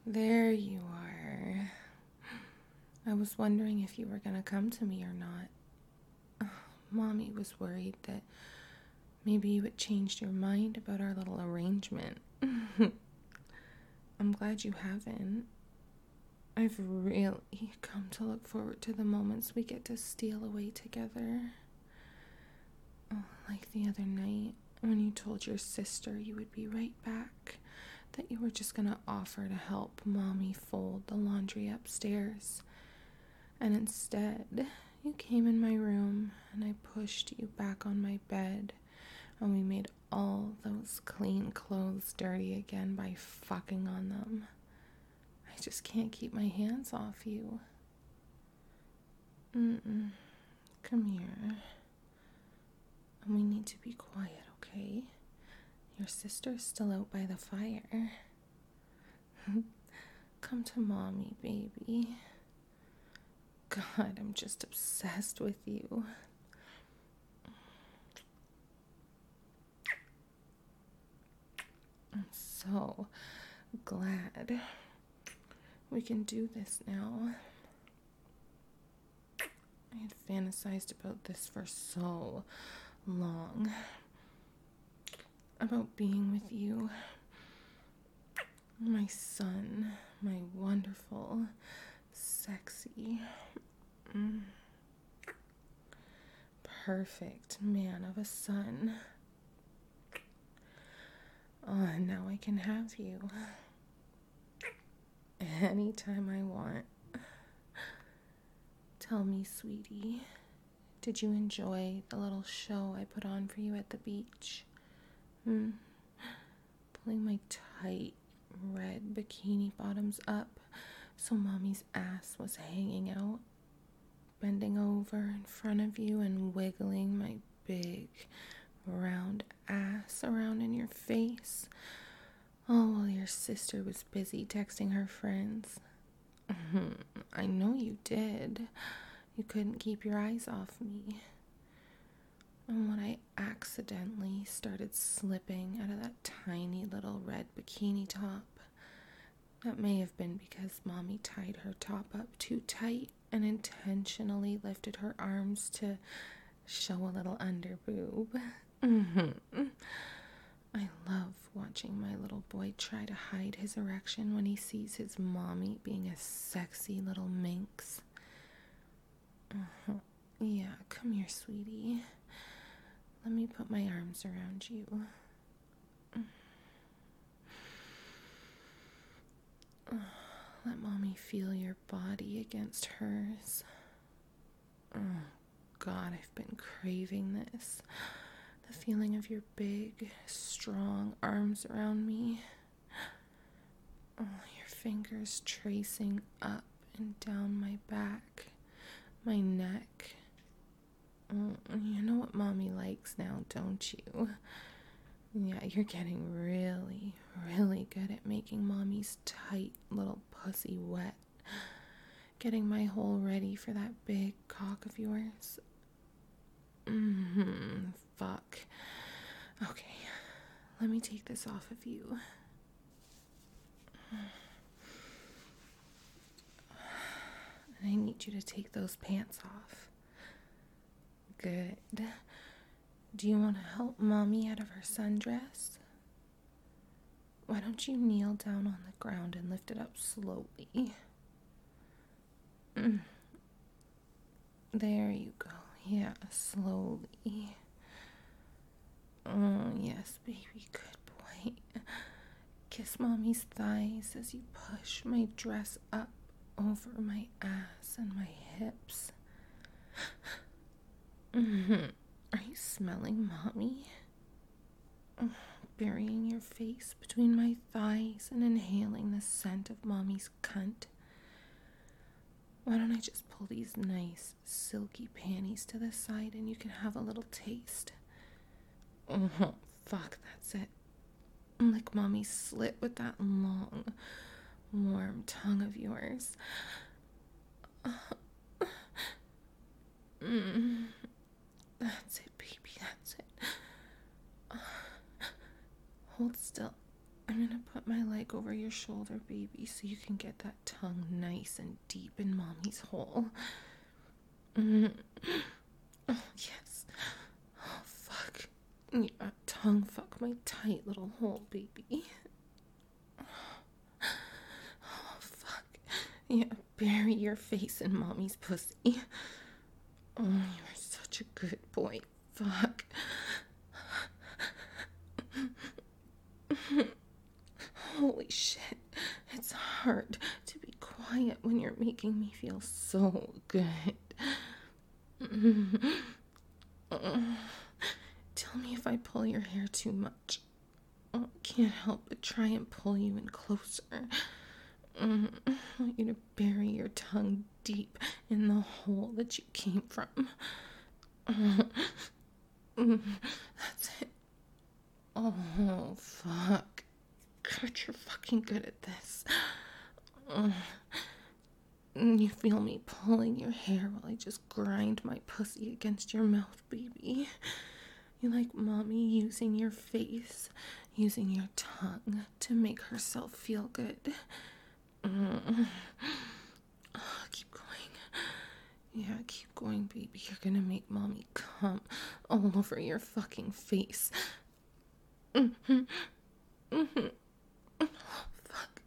There you are. I was wondering if you were gonna come to me or not. Mommy was worried that maybe you had changed your mind about our little arrangement. I'm glad you haven't. I've really come to look forward to the moments we get to steal away together. Oh, like the other night when you told your sister you would be right back, that you were just gonna offer to help Mommy fold the laundry upstairs. And instead, you came in my room and I pushed you back on my bed and we made all those clean clothes dirty again by fucking on them. I just can't keep my hands off you. Come here. And we need to be quiet, okay? Your sister's still out by the fire. Come to Mommy, baby. God, I'm just obsessed with you. I'm so glad we can do this now. I had fantasized about this for so long. About being with you. My son, my wonderful, sexy, perfect man of a son. Oh, and now I can have you. Anytime I want. Tell me, sweetie, did you enjoy the little show I put on for you at the beach? Pulling my tight red bikini bottoms up so Mommy's ass was hanging out, bending over in front of you and wiggling my big round ass around in your face. Oh, while your sister was busy texting her friends. I know you did. You couldn't keep your eyes off me. And when I accidentally started slipping out of that tiny little red bikini top, that may have been because Mommy tied her top up too tight and intentionally lifted her arms to show a little under boob. I love watching my little boy try to hide his erection when he sees his mommy being a sexy little minx. Yeah, come here, sweetie. Let me put my arms around you. Let Mommy feel your body against hers. Oh, God, I've been craving this. The feeling of your big, strong arms around me. Oh, your fingers tracing up and down my back, my neck. Oh, you know what Mommy likes now, don't you? Yeah, you're getting really, really good at making Mommy's tight little pussy wet. Getting my hole ready for that big cock of yours. Fuck. Okay, let me take this off of you. I need you to take those pants off. Good. Do you want to help Mommy out of her sundress? Why don't you kneel down on the ground and lift it up slowly? There you go. Yeah, slowly. Oh, yes, baby, good boy. Kiss Mommy's thighs as you push my dress up over my ass and my hips. Are you smelling Mommy? Burying your face between my thighs and inhaling the scent of Mommy's cunt. Why don't I just pull these nice, silky panties to the side and you can have a little taste? Oh, fuck, that's it. Lick Mommy's slit with that long, warm tongue of yours. That's it, baby, that's it. Hold still. I'm gonna put my leg over your shoulder, baby, so you can get that tongue nice and deep in mommy's hole. Oh, yes. Oh, fuck. Yeah, tongue fuck my tight little hole, baby. Oh, fuck. Yeah, bury your face in mommy's pussy. Oh, you're such a good boy. Fuck. Holy shit. It's hard to be quiet when you're making me feel so good. Tell me if I pull your hair too much. I can't help but try and pull you in closer. I want you to bury your tongue deep in the hole that you came from. That's it. Oh, fuck. God, you're fucking good at this. You feel me pulling your hair while I just grind my pussy against your mouth, baby. You like mommy using your face, using your tongue to make herself feel good. Keep going. Yeah, keep going, baby. You're gonna make mommy come all over your fucking face. Oh, fuck.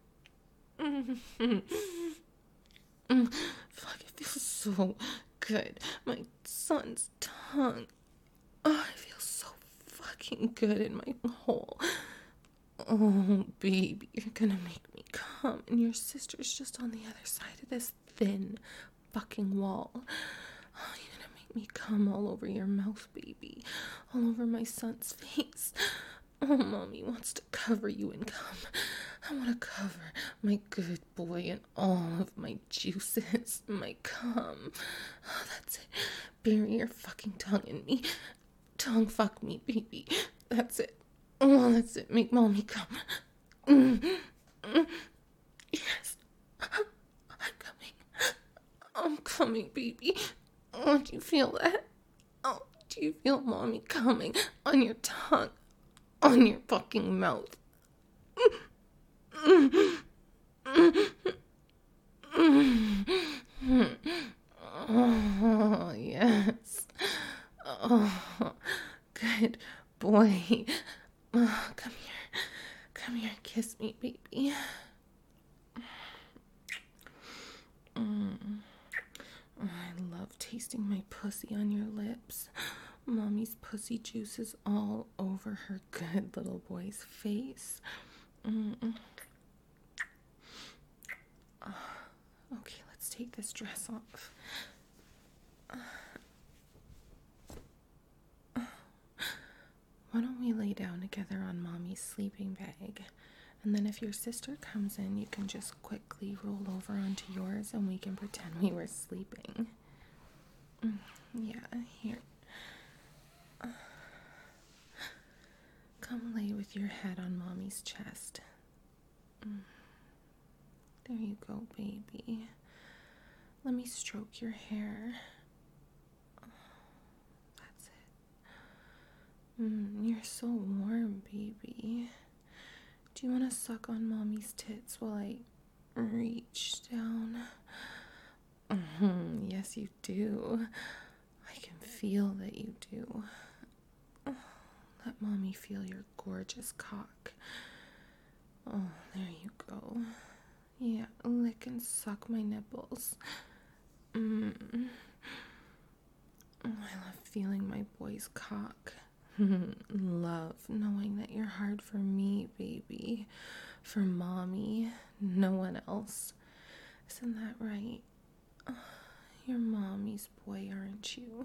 Fuck, it feels so good. My son's tongue. Oh, I feel so fucking good in my hole. Oh, baby, you're gonna make me come, and your sister's just on the other side of this thin fucking wall. Oh, you're gonna make me come all over your mouth, baby. All over my son's face. Oh, mommy wants to cover you in cum. I want to cover my good boy in all of my juices, my cum. Oh, that's it. Bury your fucking tongue in me. Tongue fuck me, baby. That's it. Oh, that's it. Make mommy come. Yes. I'm coming. I'm coming, baby. Oh, do you feel that? Oh, do you feel mommy coming on your tongue? On your fucking mouth. Oh, yes. Oh, good boy. Oh, come here. Come here, kiss me, baby. I love tasting my pussy on your lips. Mommy's pussy juice is all over her good little boy's face. Okay, let's take this dress off. Why don't we lay down together on mommy's sleeping bag? And then if your sister comes in, you can just quickly roll over onto yours and we can pretend we were sleeping. Yeah, here. Come lay with your head on mommy's chest. There you go, baby. Let me stroke your hair. That's it. You're so warm, baby. Do you want to suck on mommy's tits while I reach down? Yes, you do. I can feel that you do. Let mommy feel your gorgeous cock. Oh, there you go. Yeah, lick and suck my nipples. I love feeling my boy's cock. Love knowing that you're hard for me, baby. For mommy, no one else. Isn't that right? You're mommy's boy, aren't you?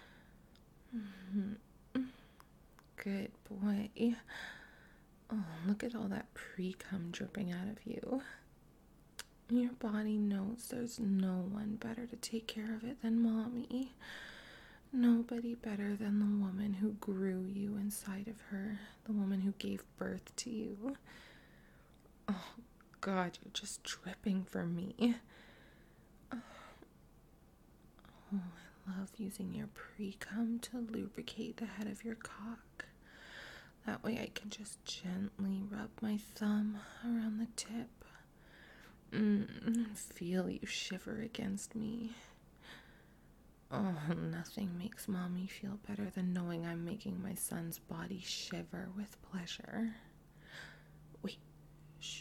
Good boy. Oh, look at all that pre-cum dripping out of you. Your body knows there's no one better to take care of it than mommy. Nobody better than the woman who grew you inside of her, the woman who gave birth to you. Oh, God, you're just dripping for me. Oh, I love using your pre-cum to lubricate the head of your cock. That way I can just gently rub my thumb around the tip. Feel you shiver against me. Oh, nothing makes mommy feel better than knowing I'm making my son's body shiver with pleasure. Wait, shh.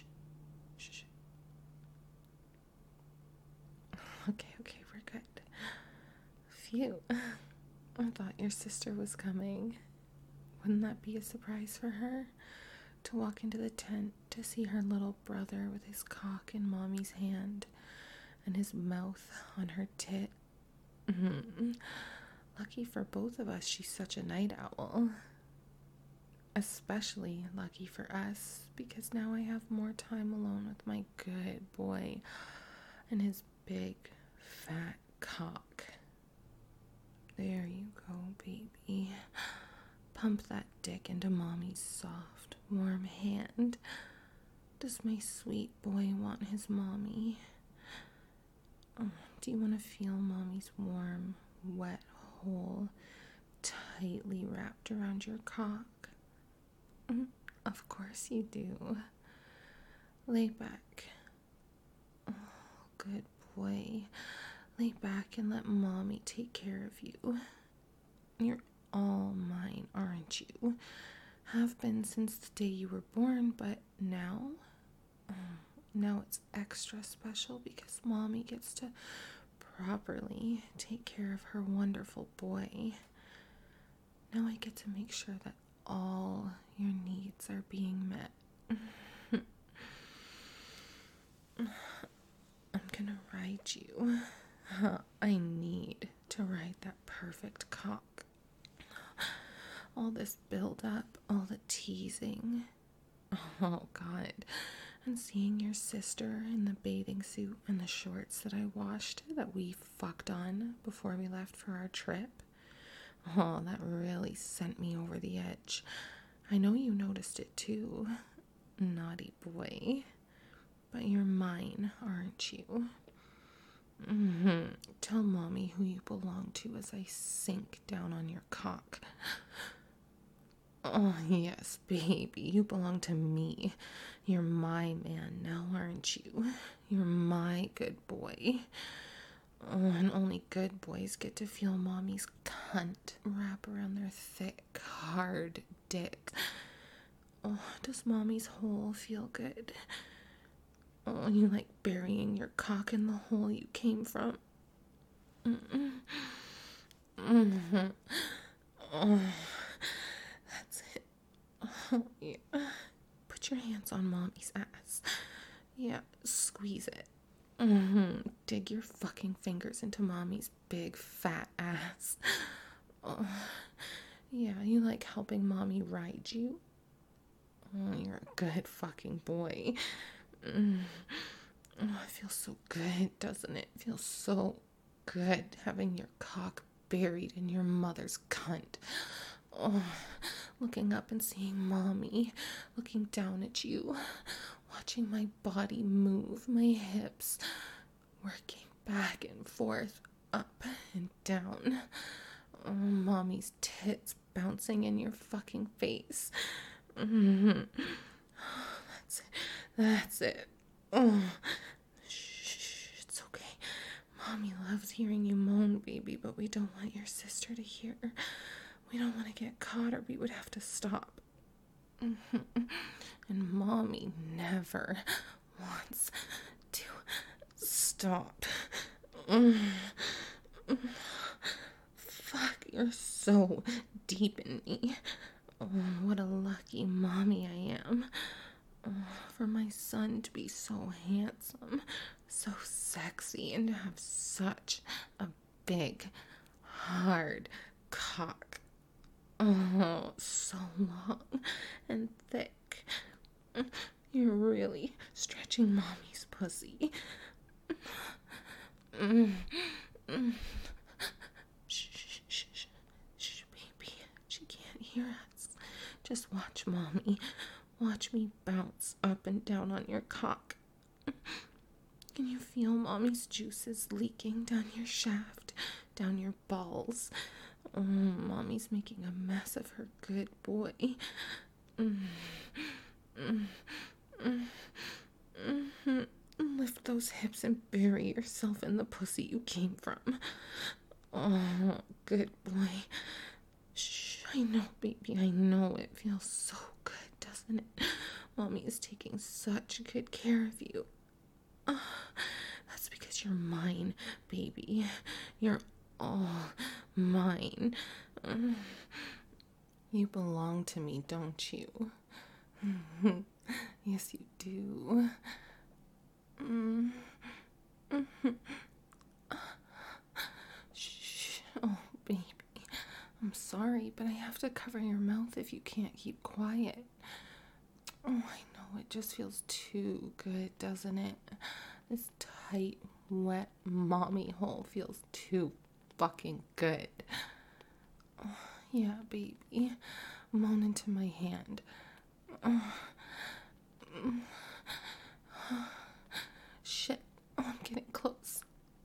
Okay, we're good. Phew. I thought your sister was coming. Wouldn't that be a surprise for her? To walk into the tent to see her little brother with his cock in mommy's hand and his mouth on her tit. Lucky for both of us she's such a night owl. Especially lucky for us, because now I have more time alone with my good boy and his big, fat cock. There you go, baby. Pump that dick into mommy's soft, warm hand. Does my sweet boy want his mommy? Oh, do you want to feel mommy's warm, wet hole tightly wrapped around your cock? Of course you do. Lay back. Oh, good boy. Lay back and let mommy take care of you. You're all mine, aren't you? Have been since the day you were born, but now it's extra special because mommy gets to properly take care of her wonderful boy. Now I get to make sure that all your needs are being met. I'm gonna ride you. I need to ride that perfect cock. All this build up, all the teasing. Oh God. And seeing your sister in the bathing suit and the shorts that I washed that we fucked on before we left for our trip. Oh, that really sent me over the edge. I know you noticed it too. Naughty boy. But you're mine, aren't you? Tell mommy who you belong to as I sink down on your cock. Oh, yes, baby, you belong to me. You're my man now, aren't you? You're my good boy. Oh, and only good boys get to feel mommy's cunt wrap around their thick, hard dick. Oh, does mommy's hole feel good? Oh, you like burying your cock in the hole you came from? Oh, that's it. Oh, yeah. Put your hands on mommy's ass. Yeah, squeeze it. Dig your fucking fingers into mommy's big fat ass. Oh, yeah, you like helping mommy ride you? Oh, you're a good fucking boy. Oh, it feels so good, doesn't it? It feels so good having your cock buried in your mother's cunt. Oh, looking up and seeing mommy, looking down at you, watching my body move, my hips, working back and forth, up and down. Oh, mommy's tits bouncing in your fucking face. That's it. Oh, shh, it's okay. Mommy loves hearing you moan, baby, but we don't want your sister to hear. We don't want to get caught or we would have to stop. And mommy never wants to stop. Fuck, you're so deep in me. Oh, what a lucky mommy I am. Oh, for my son to be so handsome, so sexy, and to have such a big, hard cock. Oh, so long and thick. You're really stretching mommy's pussy. Shh, baby. She can't hear us. Just watch mommy. Watch me bounce up and down on your cock. Can you feel mommy's juices leaking down your shaft, down your balls? Oh, mommy's making a mess of her good boy. Lift those hips and bury yourself in the pussy you came from. Oh, good boy. Shh, I know, baby, I know. It feels so good, doesn't it? Mommy is taking such good care of you. That's because you're mine, baby. You're all mine. You belong to me, don't you? Yes, you do. Shh. Oh, baby. I'm sorry, but I have to cover your mouth if you can't keep quiet. Oh, I know. It just feels too good, doesn't it? This tight, wet mommy hole feels too fucking good. Oh, yeah, baby. Moan into my hand. Shit. Oh, I'm getting close.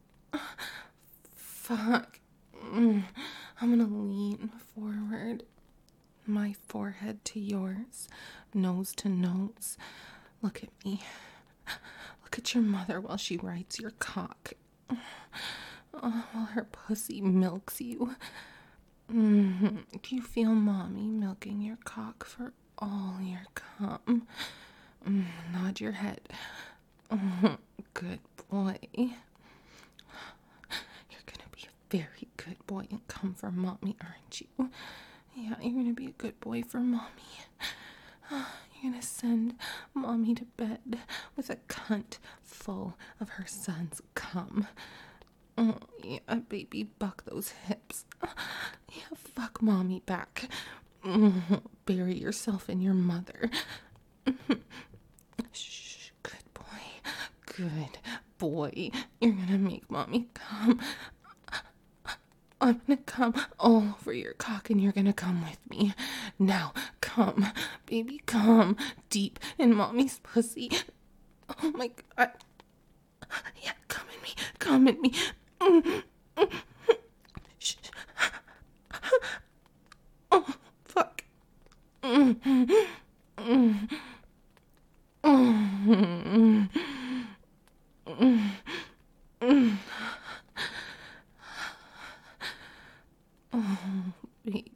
Fuck. I'm gonna lean forward. My forehead to yours. Nose to nose. Look at me. Look at your mother while she rides your cock. While her pussy milks you. Do you feel mommy milking your cock for all your cum? Nod your head. Good boy. You're gonna be a very good boy and come for mommy, aren't you? Yeah, you're gonna be a good boy for mommy. You're gonna send mommy to bed with a cunt full of her son's cum. Oh, yeah, baby, buck those hips. Yeah, fuck mommy back. Bury yourself in your mother. Shh, good boy. Good boy. You're gonna make mommy come. I'm gonna come all over your cock and you're gonna come with me. Now, come. Baby, come. Deep in mommy's pussy. Oh my god. Yeah, come in me. Come in me. Shh. Oh, fuck. Oh, baby.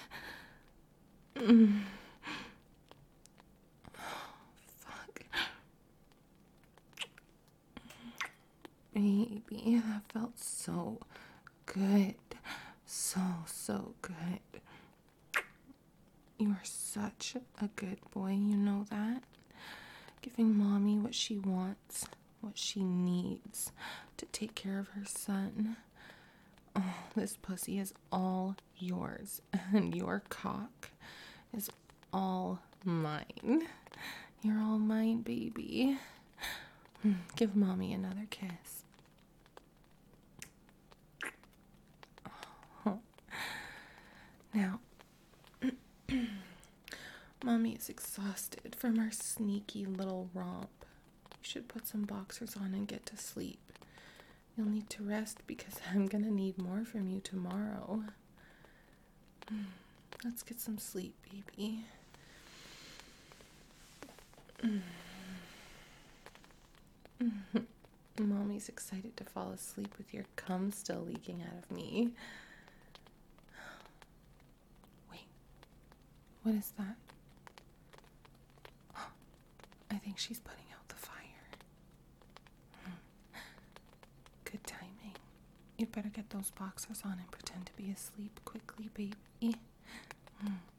Fuck. Baby, that felt so good. So good. You are such a good boy, you know that? Giving mommy what she wants, what she needs to take care of her son. Oh, this pussy is all yours, and your cock is all mine. You're all mine, baby. Give mommy another kiss. Oh. Now, mommy is exhausted from our sneaky little romp. You should put some boxers on and get to sleep. You'll need to rest because I'm gonna need more from you tomorrow. Let's get some sleep, baby. Mommy's excited to fall asleep with your cum still leaking out of me. Wait, what is that? I think she's putting out the fire. Good timing. You'd better get those boxers on and pretend to be asleep quickly, baby.